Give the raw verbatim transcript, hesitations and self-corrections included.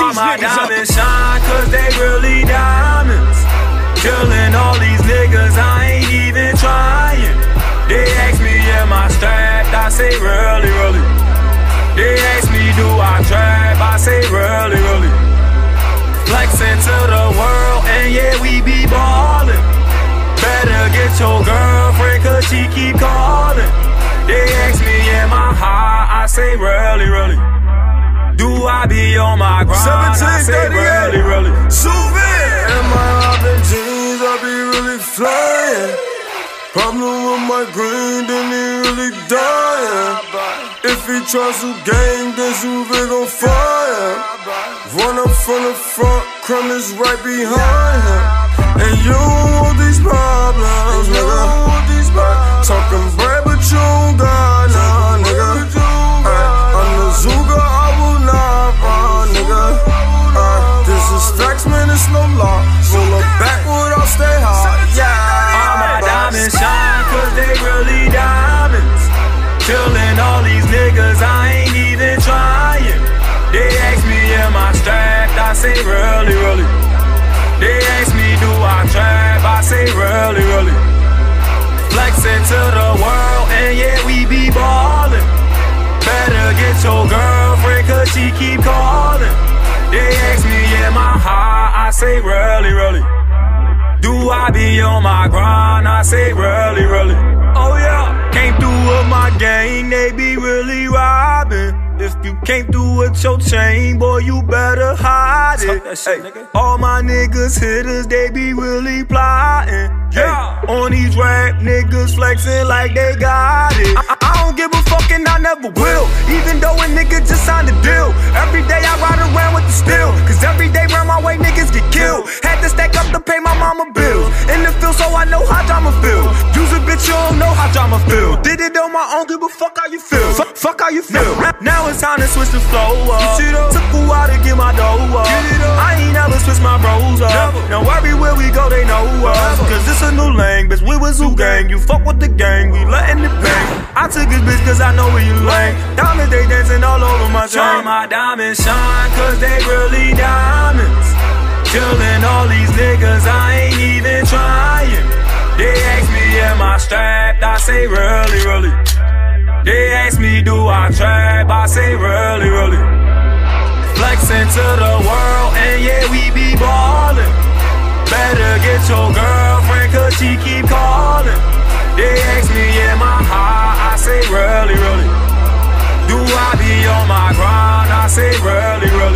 All my diamonds shine cause they really diamonds. Killing all these niggas, I ain't even trying. They ask me am I strapped, I say really, really. They ask me do I trap, I say really, really. Flexing to the world and yeah we be ballin'. Better get your girlfriend cause she keep calling. They ask me am I high, I say really, really. Do I be on my grind, I say really, really. Souvenir. Am I hopping jeans, I be really flying. Problem with my green, then he really dying. If he tries to gang, then Souvenir gon' fire. Run up from the front, crumb is right behind him. And you don't want these problems, nigga. Talking bread, but you don't got none, nigga. I'm the Zuga, I will not run, nigga. Ay, this is stacks, man, it's no law. Roll up backward, I'll stay hard, yeah. All my diamonds shine cause they really diamonds. Killing all these niggas, I ain't even trying. They ask me am I strapped, I say really, really. They ask me do I trap, I say really, really. Flexing to the world and yeah we be ballin'. Better get your girlfriend cause she keep calling. They ask me am I high, I say really, really. Do I be on my grind, I say really, really. Oh yeah, came through with my gang, they be really robbing. If you came through with your chain, boy, you better hide it. Shit, hey, all my niggas hitters, they be really plotting. Yeah. Hey, on these rap niggas flexing like they got it. I, I don't give a fuck and I never will. Even though a nigga just signed a deal. Every day I ride around with the steel. Cause every day round my way niggas get killed. Had to stack up to pay my mama bills. In the field so I know how drama feel. Use a bitch, you don't know how drama feel. Did it on my own, give a fuck how you feel. Fuck, fuck how you feel. Now it's time to switch the flow up. Took a while to get my dough up. I ain't never switch my bros up. Now everywhere we go they know us. Cause it's a new lane, bitch, we was Zoo Gang. You fuck with the gang, we letting it bang. I took his bitch cause I know where you lame. Diamonds, they dancing all over my chain. All my diamonds shine cause they really diamonds. Killing all these niggas, I ain't even trying. They ask me am I strapped, I say really, really. They ask me do I trap, I say really, really. Flexing to the world and yeah we be ballin'. Better get your girlfriend cause she keep calling. They ask me am I high, I say really, really. Do I be on my grind, I say really, really.